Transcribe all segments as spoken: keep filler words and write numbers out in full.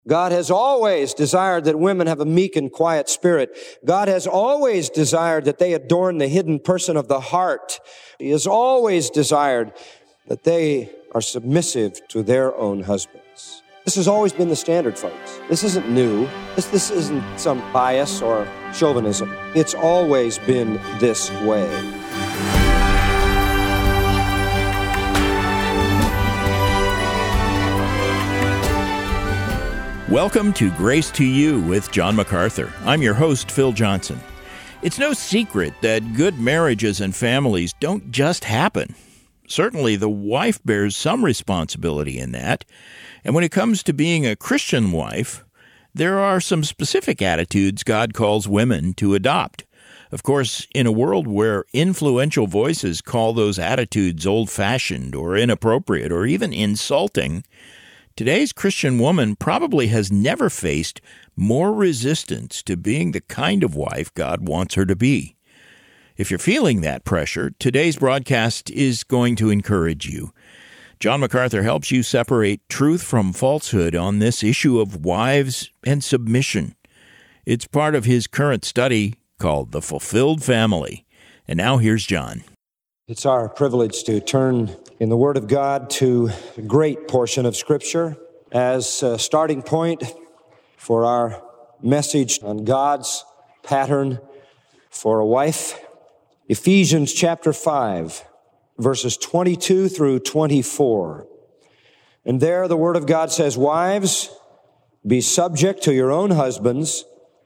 God has always desired that women have a meek and quiet spirit. God has always desired that they adorn the hidden person of the heart. He has always desired that they are submissive to their own husbands. This has always been the standard, folks. This isn't new. This, this isn't some bias or chauvinism. It's always been this way. Welcome to Grace to You with John MacArthur. I'm your host, Phil Johnson. It's no secret that good marriages and families don't just happen. Certainly, the wife bears some responsibility in that. And when it comes to being a Christian wife, there are some specific attitudes God calls women to adopt. Of course, in a world where influential voices call those attitudes old-fashioned or inappropriate or even insulting, today's Christian woman probably has never faced more resistance to being the kind of wife God wants her to be. If you're feeling that pressure, today's broadcast is going to encourage you. John MacArthur helps you separate truth from falsehood on this issue of wives and submission. It's part of his current study called The Fulfilled Family. And now here's John. It's our privilege to turn in the Word of God to a great portion of Scripture as a starting point for our message on God's pattern for a wife. Ephesians chapter five, verses twenty-two through twenty-four. And there the Word of God says, "Wives, be subject to your own husbands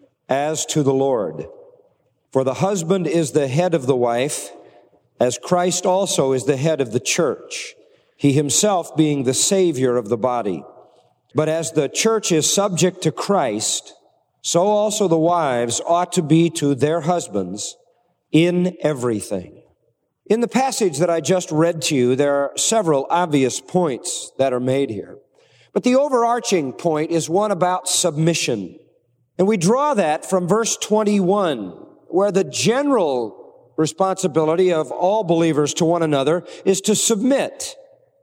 as to the Lord. For the husband is the head of the wife, as Christ also is the head of the church, he himself being the Savior of the body. But as the church is subject to Christ, so also the wives ought to be to their husbands in everything." In the passage that I just read to you, there are several obvious points that are made here. But the overarching point is one about submission. And we draw that from verse twenty-one, where the general responsibility of all believers to one another is to submit.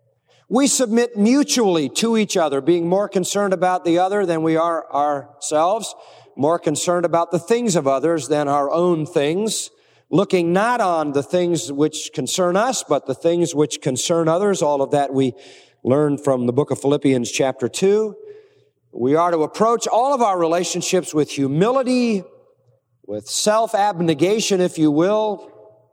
We submit mutually to each other, being more concerned about the other than we are ourselves, more concerned about the things of others than our own things, looking not on the things which concern us, but the things which concern others. All of that we learn from the book of Philippians chapter two. We are to approach all of our relationships with humility, with self-abnegation, if you will,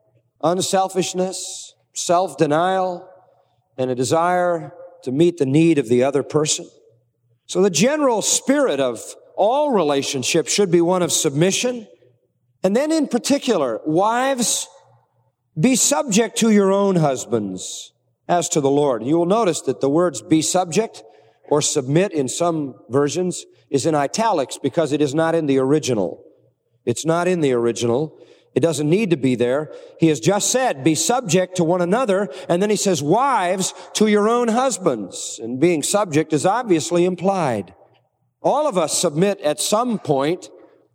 unselfishness, self-denial, and a desire to meet the need of the other person. So the general spirit of all relationships should be one of submission. And then in particular, wives, be subject to your own husbands as to the Lord. You will notice that the words be subject or submit in some versions is in italics because it is not in the original. It's not in the original. It doesn't need to be there. He has just said, be subject to one another. And then he says, wives, to your own husbands. And being subject is obviously implied. All of us submit at some point.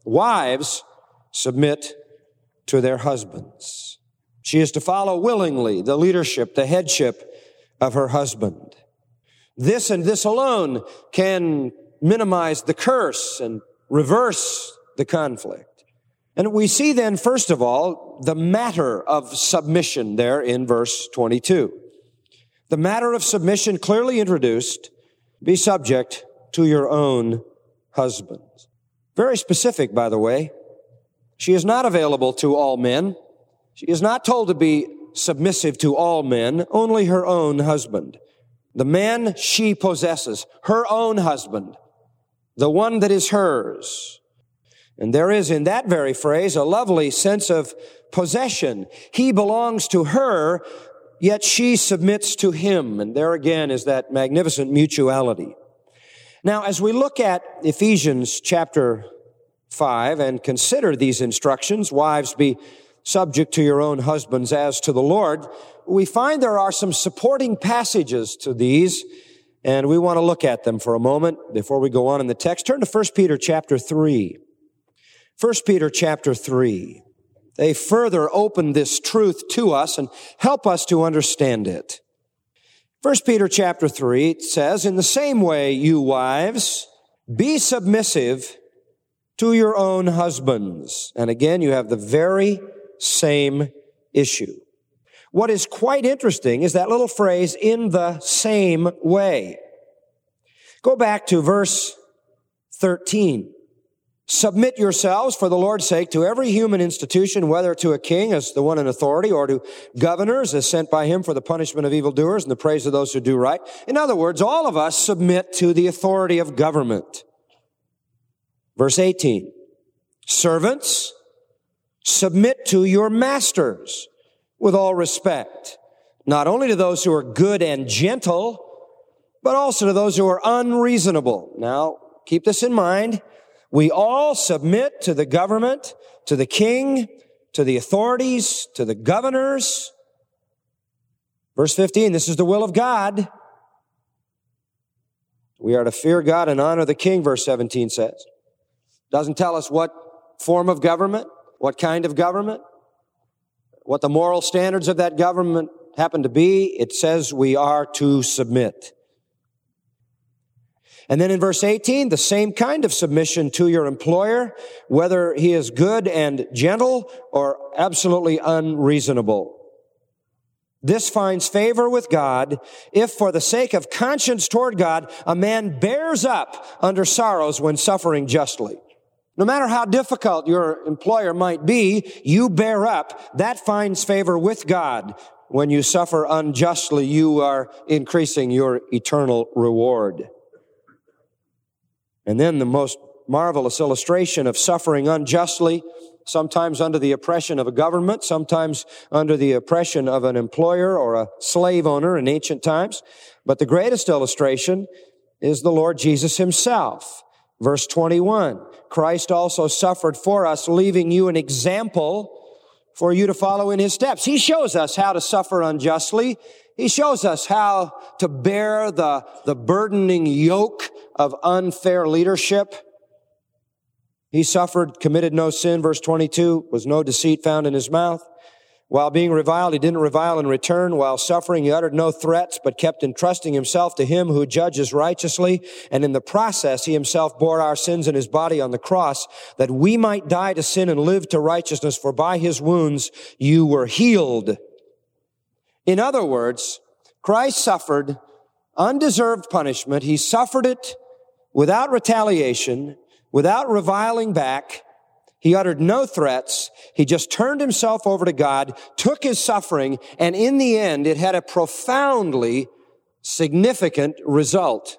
Wives submit to their husbands. She is to follow willingly the leadership, the headship of her husband. This and this alone can minimize the curse and reverse the conflict. And we see then, first of all, the matter of submission there in verse twenty-two. The matter of submission clearly introduced, be subject to your own husbands. Very specific, by the way. She is not available to all men. She is not told to be submissive to all men, only her own husband. The man she possesses, her own husband, the one that is hers. And there is in that very phrase a lovely sense of possession. He belongs to her, yet she submits to him. And there again is that magnificent mutuality. Now, as we look at Ephesians chapter five and consider these instructions, wives, be subject to your own husbands as to the Lord, we find there are some supporting passages to these, and we want to look at them for a moment before we go on in the text. Turn to First Peter chapter three. First Peter chapter three. They further open this truth to us and help us to understand it. First Peter chapter three says, "In the same way, you wives, Be submissive to your own husbands. And again, you have the very same issue. What is quite interesting is that little phrase, in the same way. Go back to verse thirteen. Submit yourselves for the Lord's sake to every human institution, whether to a king as the one in authority or to governors as sent by him for the punishment of evildoers and the praise of those who do right. In other words, all of us submit to the authority of government. Verse eighteen. Servants, submit to your masters with all respect, not only to those who are good and gentle, but also to those who are unreasonable. Now, keep this in mind. We all submit to the government, to the king, to the authorities, to the governors. Verse fifteen, this is the will of God. We are to fear God and honor the king, verse seventeen says. Doesn't tell us what form of government, what kind of government, what the moral standards of that government happen to be. It says we are to submit. And then in verse eighteen, the same kind of submission to your employer, whether he is good and gentle or absolutely unreasonable. This finds favor with God if, for the sake of conscience toward God, a man bears up under sorrows when suffering justly. No matter how difficult your employer might be, you bear up. That finds favor with God. When you suffer unjustly, you are increasing your eternal reward. And then the most marvelous illustration of suffering unjustly, sometimes under the oppression of a government, sometimes under the oppression of an employer or a slave owner in ancient times. But the greatest illustration is the Lord Jesus himself. Verse twenty-one, Christ also suffered for us, leaving you an example for you to follow in his steps. He shows us how to suffer unjustly. He shows us how to bear the, the burdening yoke of unfair leadership. He suffered, committed no sin, verse twenty-two, was no deceit found in his mouth. While being reviled, he didn't revile in return. While suffering, he uttered no threats, but kept entrusting himself to him who judges righteously. And in the process, he himself bore our sins in his body on the cross, that we might die to sin and live to righteousness, for by his wounds you were healed. In other words, Christ suffered undeserved punishment. He suffered it without retaliation, without reviling back. He uttered no threats. He just turned himself over to God, took his suffering, and in the end, it had a profoundly significant result.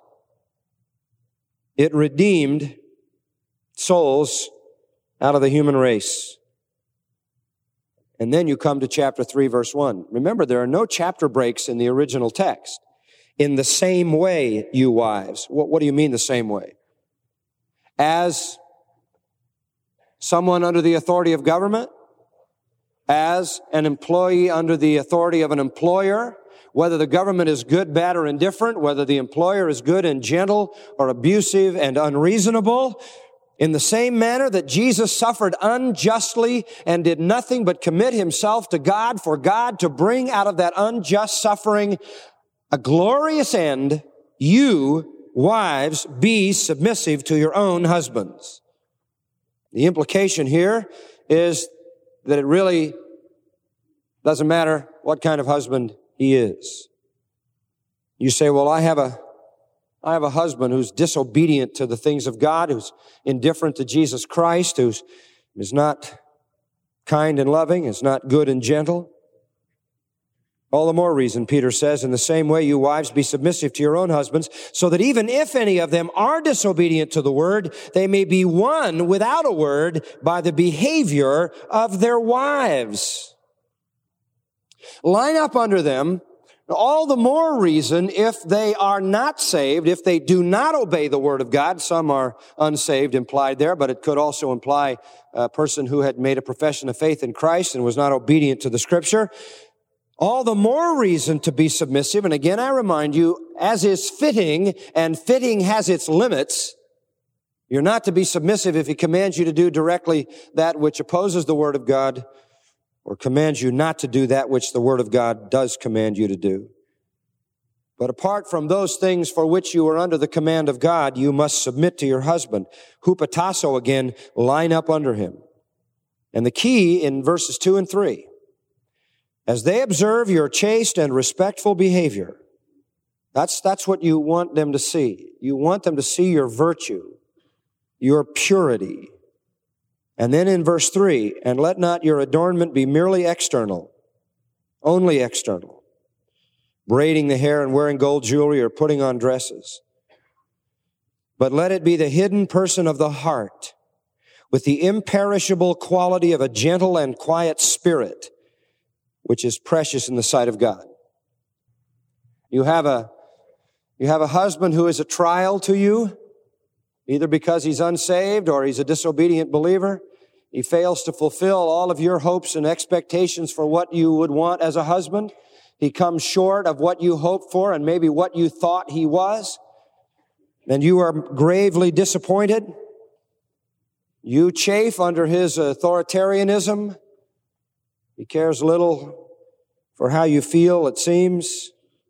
It redeemed souls out of the human race. And then you come to chapter three, verse one. Remember, there are no chapter breaks in the original text. In the same way, you wives. What, what do you mean the same way? As someone under the authority of government, as an employee under the authority of an employer, whether the government is good, bad, or indifferent, whether the employer is good and gentle or abusive and unreasonable, in the same manner that Jesus suffered unjustly and did nothing but commit himself to God for God to bring out of that unjust suffering a glorious end, you, wives, be submissive to your own husbands. The implication here is that it really doesn't matter what kind of husband he is. You say, well, I have a, I have a husband who's disobedient to the things of God, who's indifferent to Jesus Christ, who's, is not kind and loving, is not good and gentle. All the more reason, Peter says, in the same way, you wives, be submissive to your own husbands, so that even if any of them are disobedient to the word, they may be won without a word by the behavior of their wives. Line up under them. All the more reason if they are not saved, if they do not obey the word of God. Some are unsaved implied there, but it could also imply a person who had made a profession of faith in Christ and was not obedient to the scripture. All the more reason to be submissive. And again, I remind you, as is fitting, and fitting has its limits, you're not to be submissive if he commands you to do directly that which opposes the word of God, or commands you not to do that which the word of God does command you to do. But apart from those things for which you are under the command of God, you must submit to your husband. Hupotasso again, line up under him. And the key in verses two and three, as they observe your chaste and respectful behavior, that's, that's what you want them to see. You want them to see your virtue, your purity. And then in verse three, and let not your adornment be merely external, only external, braiding the hair and wearing gold jewelry or putting on dresses. But let it be the hidden person of the heart, with the imperishable quality of a gentle and quiet spirit, which is precious in the sight of God. You have a, you have a husband who is a trial to you, either because he's unsaved or he's a disobedient believer. He fails to fulfill all of your hopes and expectations for what you would want as a husband. He comes short of what you hoped for and maybe what you thought he was. And you are gravely disappointed. You chafe under his authoritarianism. He cares little for how you feel, it seems.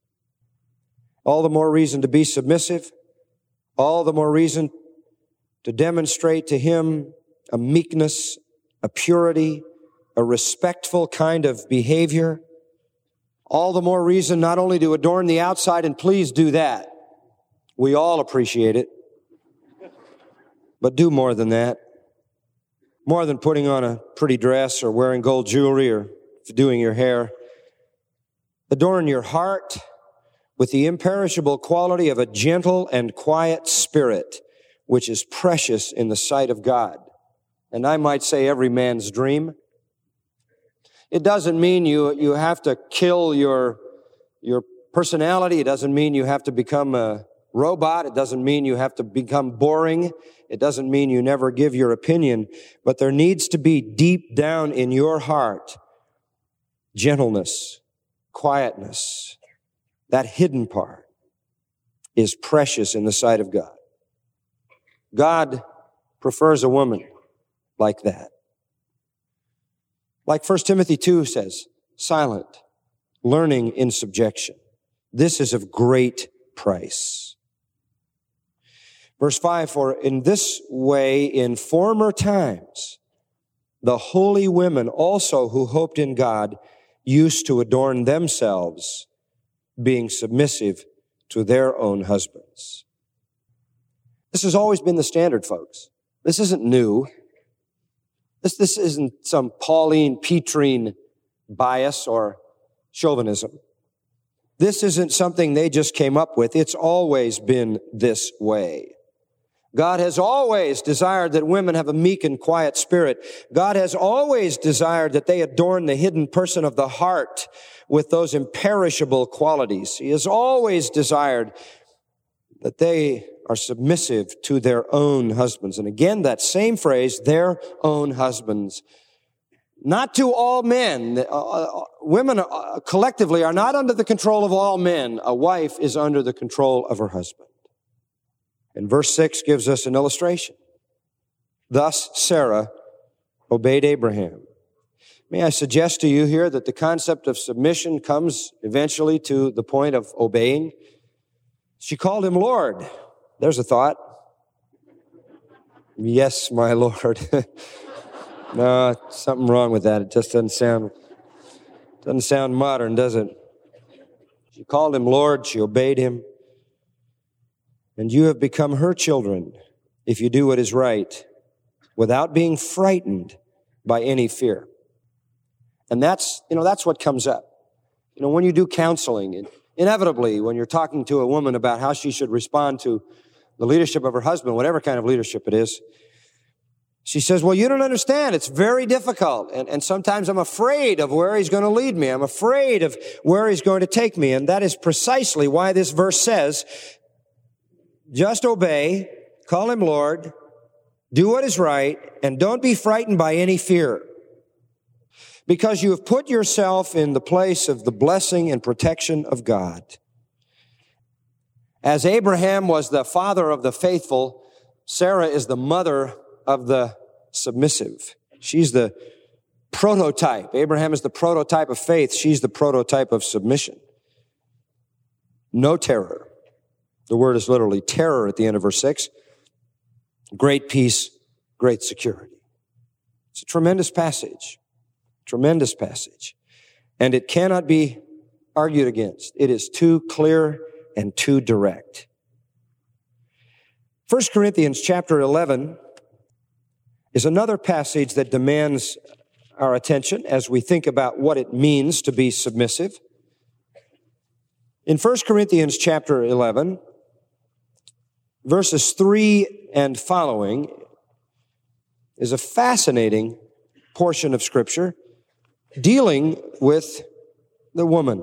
All the more reason to be submissive. All the more reason to demonstrate to him a meekness, a purity, a respectful kind of behavior. All the more reason not only to adorn the outside, and please do that. We all appreciate it. But do more than that. More than putting on a pretty dress or wearing gold jewelry or doing your hair. Adorn your heart with the imperishable quality of a gentle and quiet spirit, which is precious in the sight of God. And I might say every man's dream. It doesn't mean you, you have to kill your, your personality. It doesn't mean you have to become a robot. It doesn't mean you have to become boring. It doesn't mean you never give your opinion. But there needs to be deep down in your heart gentleness, quietness. That hidden part is precious in the sight of God. God prefers a woman like that. Like First Timothy two says, silent, learning in subjection. This is of great price. Verse five, for in this way in former times, the holy women also who hoped in God used to adorn themselves, being submissive to their own husbands. This has always been the standard, folks. This isn't new. This, this isn't some Pauline, Petrine bias or chauvinism. This isn't something they just came up with. It's always been this way. God has always desired that women have a meek and quiet spirit. God has always desired that they adorn the hidden person of the heart with those imperishable qualities. He has always desired that they are submissive to their own husbands. And again, that same phrase, their own husbands. Not to all men. Uh, women uh, collectively are not under the control of all men. A wife is under the control of her husband. And verse six gives us an illustration. Thus Sarah obeyed Abraham. May I suggest to you here that the concept of submission comes eventually to the point of obeying. She called him Lord. There's a thought. Yes, my Lord. No, something wrong with that. It just doesn't sound, doesn't sound modern, does it? She called him Lord. She obeyed him. And you have become her children if you do what is right without being frightened by any fear. And that's, you know, that's what comes up. You know, when you do counseling, and inevitably when you're talking to a woman about how she should respond to the leadership of her husband, whatever kind of leadership it is, she says, well, you don't understand. It's very difficult. And, and sometimes I'm afraid of where he's going to lead me. I'm afraid of where he's going to take me. And that is precisely why this verse says, just obey, call him Lord, do what is right, and don't be frightened by any fear. Because you have put yourself in the place of the blessing and protection of God. As Abraham was the father of the faithful, Sarah is the mother of the submissive. She's the prototype. Abraham is the prototype of faith. She's the prototype of submission. no terror. The word is literally terror at the end of verse six. Great peace, great security. It's a tremendous passage, tremendous passage. And it cannot be argued against. It is too clear and too direct. First Corinthians chapter eleven is another passage that demands our attention as we think about what it means to be submissive. In First Corinthians chapter eleven, verses three and following is a fascinating portion of Scripture dealing with the woman.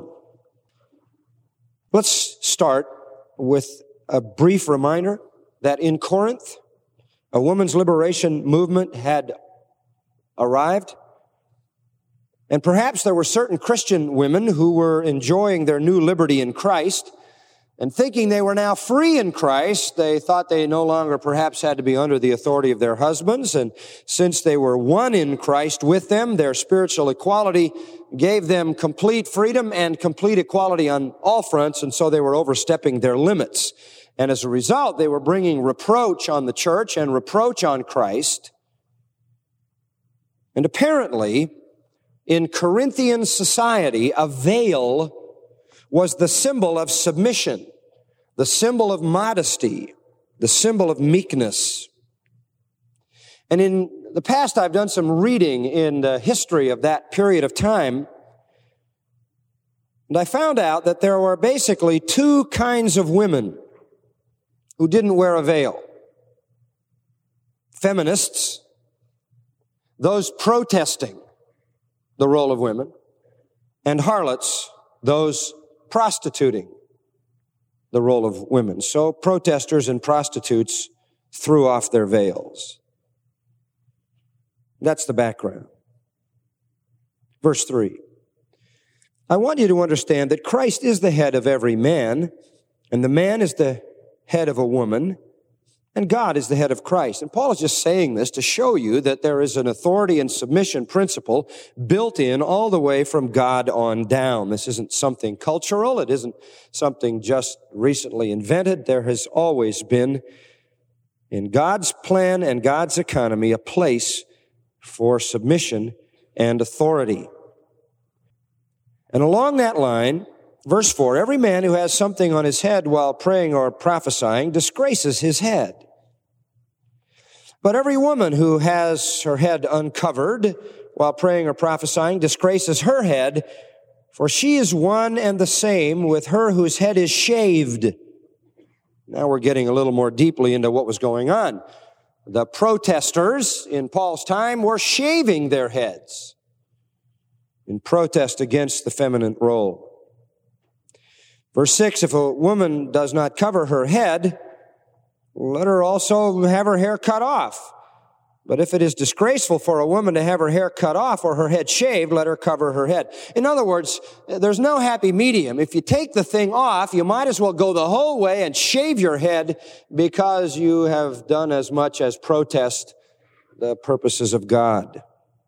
Let's start with a brief reminder that in Corinth, a woman's liberation movement had arrived. And perhaps there were certain Christian women who were enjoying their new liberty in Christ, and thinking they were now free in Christ, they thought they no longer perhaps had to be under the authority of their husbands. And since they were one in Christ with them, their spiritual equality gave them complete freedom and complete equality on all fronts. And so they were overstepping their limits. And as a result, they were bringing reproach on the church and reproach on Christ. And apparently, in Corinthian society, a veil was the symbol of submission, the symbol of modesty, the symbol of meekness. And in the past, I've done some reading in the history of that period of time, and I found out that there were basically two kinds of women who didn't wear a veil. Feminists, those protesting the role of women, and harlots, those prostituting the role of women. So protesters and prostitutes threw off their veils. That's the background. Verse three. I want you to understand that Christ is the head of every man, and the man is the head of a woman, and God is the head of Christ. And Paul is just saying this to show you that there is an authority and submission principle built in all the way from God on down. This isn't something cultural. It isn't something just recently invented. There has always been, in God's plan and God's economy, a place for submission and authority. And along that line, verse four, every man who has something on his head while praying or prophesying disgraces his head. But every woman who has her head uncovered while praying or prophesying disgraces her head, for she is one and the same with her whose head is shaved. Now we're getting a little more deeply into what was going on. The protesters in Paul's time were shaving their heads in protest against the feminine role. Verse six, if a woman does not cover her head, let her also have her hair cut off. But if it is disgraceful for a woman to have her hair cut off or her head shaved, let her cover her head. In other words, there's no happy medium. If you take the thing off, you might as well go the whole way and shave your head because you have done as much as protest the purposes of God.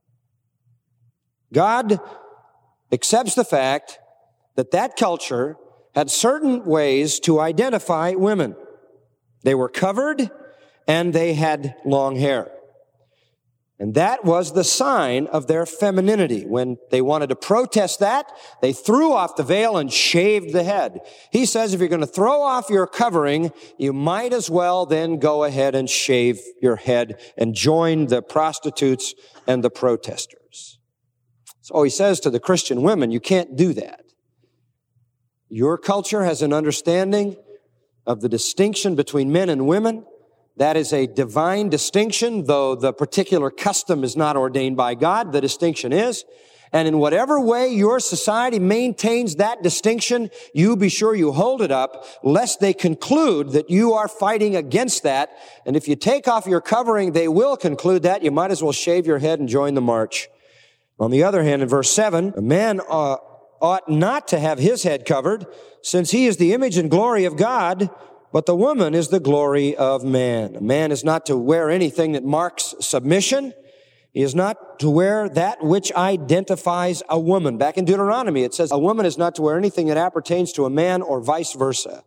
God accepts the fact that that culture had certain ways to identify women. They were covered and they had long hair. And that was the sign of their femininity. When they wanted to protest that, they threw off the veil and shaved the head. He says if you're going to throw off your covering, you might as well then go ahead and shave your head and join the prostitutes and the protesters. So he says to the Christian women, you can't do that. Your culture has an understanding of the distinction between men and women. That is a divine distinction, though the particular custom is not ordained by God, the distinction is. And in whatever way your society maintains that distinction, you be sure you hold it up, lest they conclude that you are fighting against that. And if you take off your covering, they will conclude that. You might as well shave your head and join the march. On the other hand, in verse seven, a man uh, ought not to have his head covered, since he is the image and glory of God, but the woman is the glory of man. A man is not to wear anything that marks submission. He is not to wear that which identifies a woman. Back in Deuteronomy, it says a woman is not to wear anything that appertains to a man or vice versa.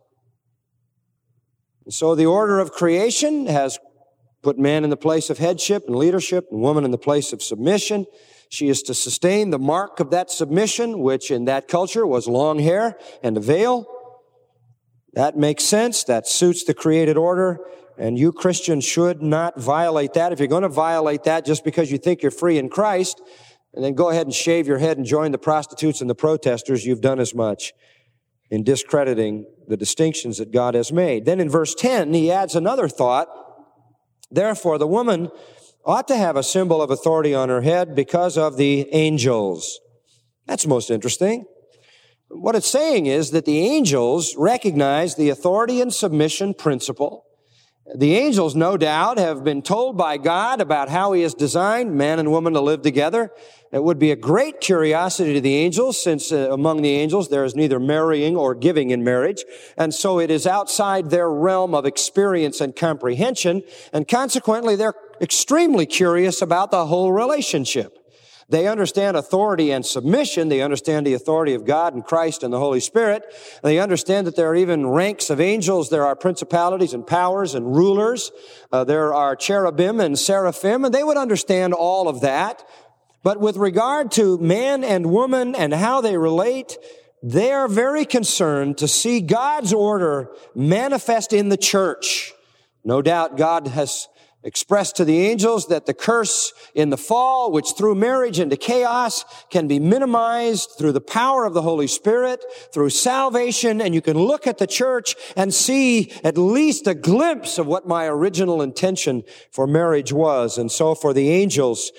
And so the order of creation has put man in the place of headship and leadership and woman in the place of submission. She is to sustain the mark of that submission, which in that culture was long hair and a veil. That makes sense. That suits the created order. And you Christians should not violate that. If you're going to violate that just because you think you're free in Christ, and then go ahead and shave your head and join the prostitutes and the protesters, you've done as much in discrediting the distinctions that God has made. Then in verse ten, he adds another thought. Therefore, the woman ought to have a symbol of authority on her head because of the angels. That's most interesting. What it's saying is that the angels recognize the authority and submission principle. The angels, no doubt, have been told by God about how He has designed man and woman to live together. It would be a great curiosity to the angels, since uh, among the angels there is neither marrying or giving in marriage. And so it is outside their realm of experience and comprehension. And consequently, they're extremely curious about the whole relationship. They understand authority and submission. They understand the authority of God and Christ and the Holy Spirit. They understand that there are even ranks of angels. There are principalities and powers and rulers. Uh, there are cherubim and seraphim, and they would understand all of that. But with regard to man and woman and how they relate, they are very concerned to see God's order manifest in the church. No doubt God has expressed to the angels that the curse in the fall, which threw marriage into chaos, can be minimized through the power of the Holy Spirit, through salvation, and you can look at the church and see at least a glimpse of what my original intention for marriage was. And so for the angels,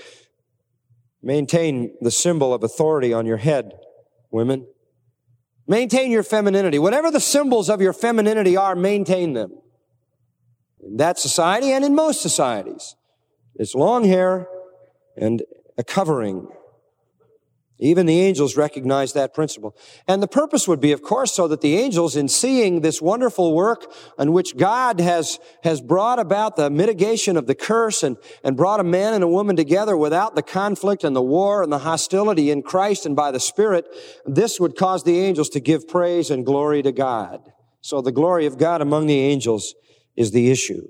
maintain the symbol of authority on your head, women. Maintain your femininity. Whatever the symbols of your femininity are, maintain them. In that society and in most societies, it's long hair and a covering. Even the angels recognize that principle. And the purpose would be, of course, so that the angels, in seeing this wonderful work in which God has, has brought about the mitigation of the curse and, and brought a man and a woman together without the conflict and the war and the hostility in Christ and by the Spirit, this would cause the angels to give praise and glory to God. So the glory of God among the angels is the issue.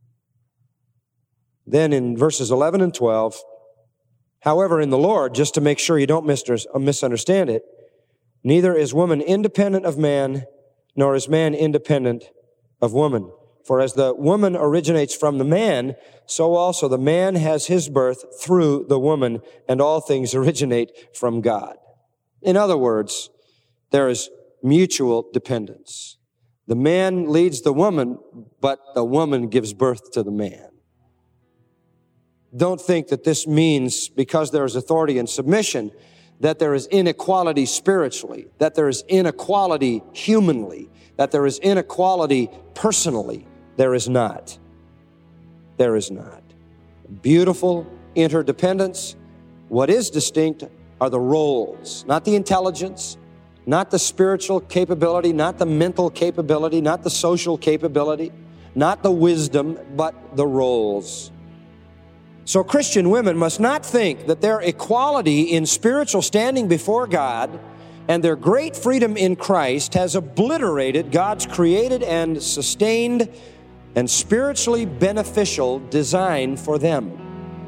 Then in verses eleven and twelve, however, in the Lord, just to make sure you don't misunderstand it, neither is woman independent of man, nor is man independent of woman. For as the woman originates from the man, so also the man has his birth through the woman, and all things originate from God. In other words, there is mutual dependence. The man leads the woman, but the woman gives birth to the man. Don't think that this means, because there is authority and submission, that there is inequality spiritually, that there is inequality humanly, that there is inequality personally. There is not. There is not. Beautiful interdependence. What is distinct are the roles, not the intelligence, not the spiritual capability, not the mental capability, not the social capability, not the wisdom, but the roles. So Christian women must not think that their equality in spiritual standing before God and their great freedom in Christ has obliterated God's created and sustained and spiritually beneficial design for them.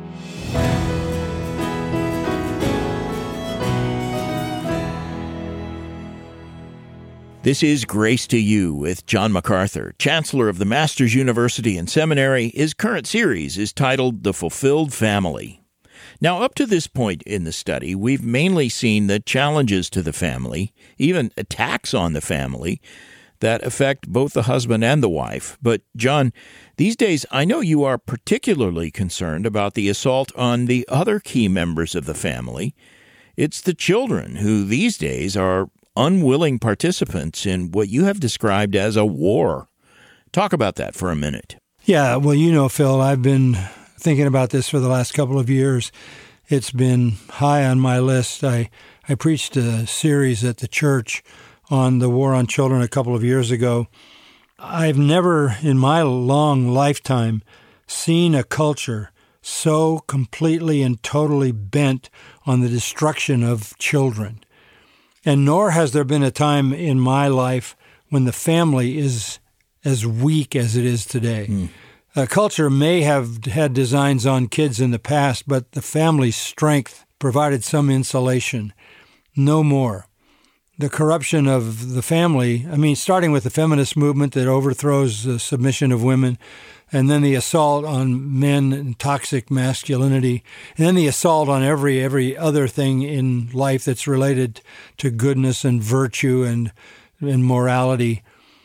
This is Grace to You with John MacArthur, Chancellor of the Masters University and Seminary. His current series is titled The Fulfilled Family. Now, up to this point in the study, we've mainly seen the challenges to the family, even attacks on the family, that affect both the husband and the wife. But, John, these days I know you are particularly concerned about the assault on the other key members of the family. It's the children who these days are unwilling participants in what you have described as a war. Talk about that for a minute. Yeah, well, you know, Phil, I've been thinking about this for the last couple of years. It's been high on my list. I, I preached a series at the church on the war on children a couple of years ago. I've never in my long lifetime seen a culture so completely and totally bent on the destruction of children. And nor has there been a time in my life when the family is as weak as it is today. Mm. Uh, culture may have had designs on kids in the past, but the family's strength provided some insulation. No more. The corruption of the family, I mean, starting with the feminist movement that overthrows the submission of women, and then the assault on men and toxic masculinity, and then the assault on every every other thing in life that's related to goodness and virtue and, and morality,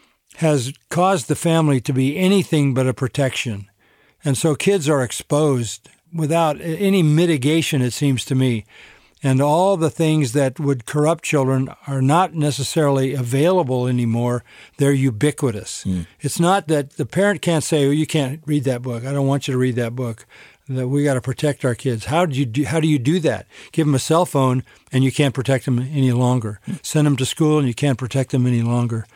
has caused the family to be anything but a protection. And so kids are exposed without any mitigation, it seems to me. And all the things that would corrupt children are not necessarily available anymore. They're ubiquitous. Mm. It's not that the parent can't say, oh, you can't read that book. I don't want you to read that book. That we got to protect our kids. How do you do, how do you do that? Give them a cell phone and you can't protect them any longer. Mm. Send them to school and you can't protect them any longer.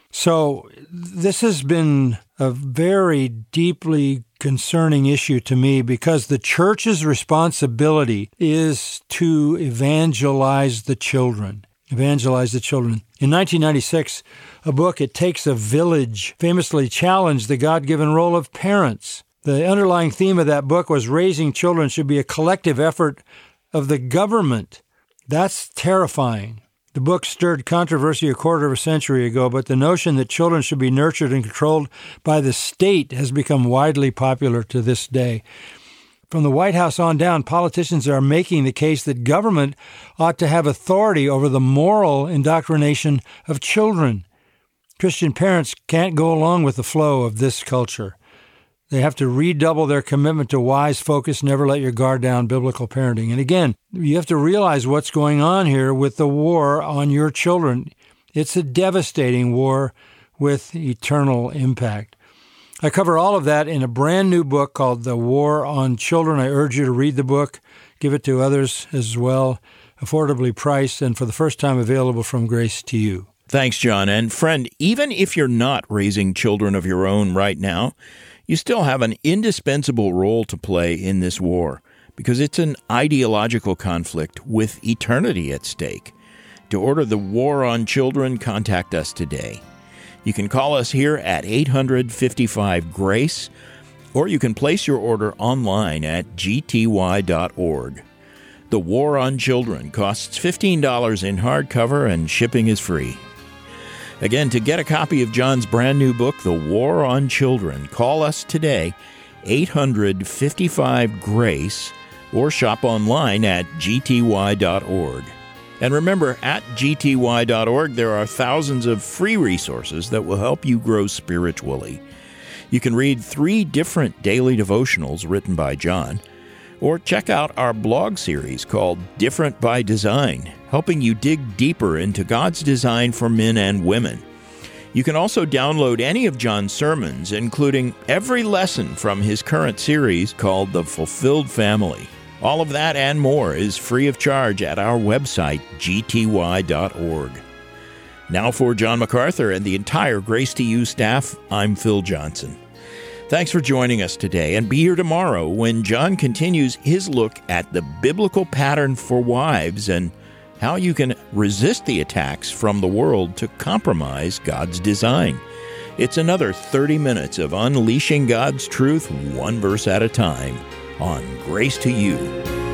So this has been a very deeply concerning issue to me because the church's responsibility is to evangelize the children. Evangelize the children. In nineteen ninety-six, a book, It Takes a Village, famously challenged the God-given role of parents. The underlying theme of that book was raising children should be a collective effort of the government. That's terrifying. The book stirred controversy a quarter of a century ago, but the notion that children should be nurtured and controlled by the state has become widely popular to this day. From the White House on down, politicians are making the case that government ought to have authority over the moral indoctrination of children. Christian parents can't go along with the flow of this culture. They have to redouble their commitment to wise, focused, never let your guard down biblical parenting. And again, you have to realize what's going on here with the war on your children. It's a devastating war with eternal impact. I cover all of that in a brand new book called The War on Children. I urge you to read the book, give it to others as well, affordably priced, and for the first time available from Grace to You. Thanks, John. And friend, even if you're not raising children of your own right now, you still have an indispensable role to play in this war because it's an ideological conflict with eternity at stake. To order The War on Children, contact us today. You can call us here at eight hundred fifty-five GRACE, or you can place your order online at g t y dot org. The War on Children costs fifteen dollars in hardcover and shipping is free. Again, to get a copy of John's brand new book, The War on Children, call us today, eight hundred fifty-five GRACE, or shop online at g t y dot org. And remember, at g t y dot org, there are thousands of free resources that will help you grow spiritually. You can read three different daily devotionals written by John, or check out our blog series called Different by Design, helping you dig deeper into God's design for men and women. You can also download any of John's sermons, including every lesson from his current series called The Fulfilled Family. All of that and more is free of charge at our website, g t y dot org. Now for John MacArthur and the entire Grace to You staff, I'm Phil Johnson. Thanks for joining us today, and be here tomorrow when John continues his look at the biblical pattern for wives and how you can resist the attacks from the world to compromise God's design. It's another thirty minutes of unleashing God's truth one verse at a time on Grace to You.